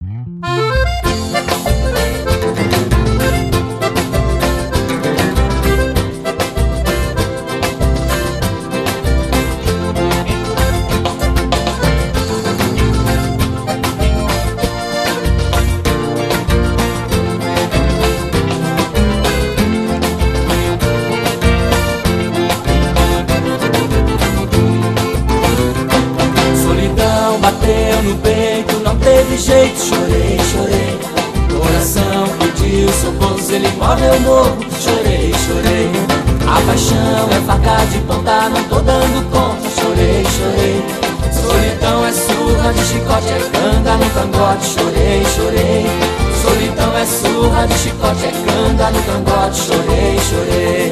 Bateu no peito, não teve jeito, chorei, chorei. Coração pediu socorro, ele morre, eu morro, chorei, chorei. A paixão é faca de ponta, não tô dando conta, chorei, chorei. Solidão é surra de chicote, é canga no cangote, chorei, chorei. Solidão é surra de chicote, é canga no cangote, chorei, chorei.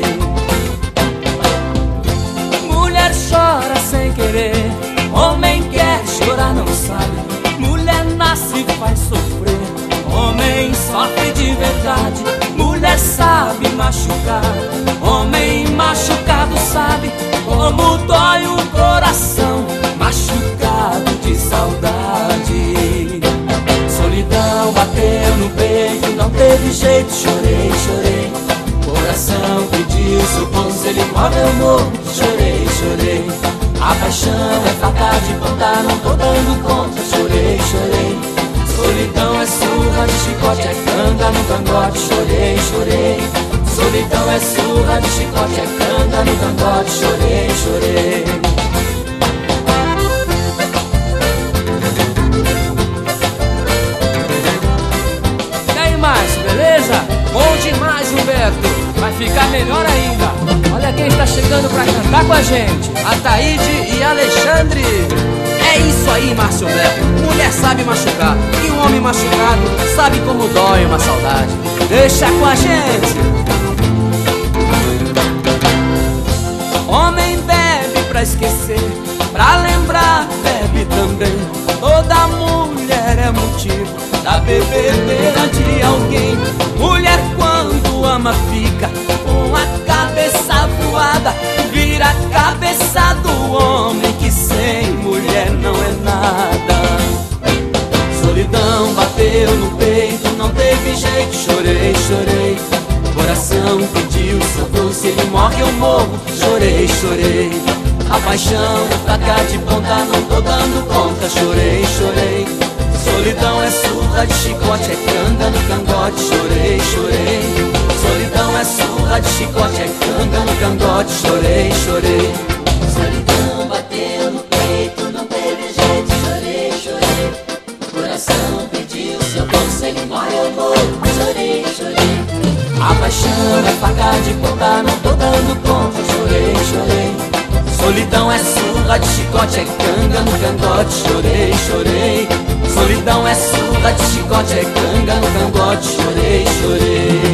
Mulher chora sem querer, homem quer chorar, não sabe. Mulher nasce e faz sofrer, homem sofre de verdade. Mulher sabe machucar, homem machucado sabe como dói o coração machucado de saudade. Solidão bateu no peito, não teve jeito, chorei, chorei. Coração pediu socorro, ele morre, eu morro, chorei, chorei. A paixão é faca de ponta, não tô dando conta, chorei, chorei. Solidão é surra de chicote, é canga no cangote, chorei, chorei. Solidão é surra de chicote, é canga no cangote, chorei, chorei. E aí, Márcio, beleza? Bom demais, Humberto. Vai ficar melhor ainda. Olha quem está chegando pra cantar com a gente: Ataíde e Alexandre. É isso aí, Márcio Humberto. Mulher sabe machucar, e um homem machucado sabe como dói uma saudade. Deixa com a gente. Homem bebe pra esquecer, pra lembrar bebe também. Toda mulher é motivo da bebedeira de alguém. Mulher quando ama fica com a cabeça voada, vira a cabeça do homem que sem mulher não é nada. Solidão bateu no peito, não teve jeito, chorei, chorei. Coração pediu socorro, se ele morre eu morro, chorei, chorei. A paixão é faca de ponta, não tô dando conta, chorei, chorei. Solidão é surra de chicote, é canga no cangote, chorei, chorei. Solidão é surra de chicote, é canga no cangote, chorei, chorei. Solidão bateu no peito, não teve jeito, chorei, chorei. Coração pediu socorro, se ele morre eu morro, chorei, chorei. A paixão é faca de ponta, não tô dando conta, chorei, chorei. Solidão é surra de chicote, é canga no cangote, chorei, chorei. Solidão é surra de chicote, é canga no cangote, chorei, chorei.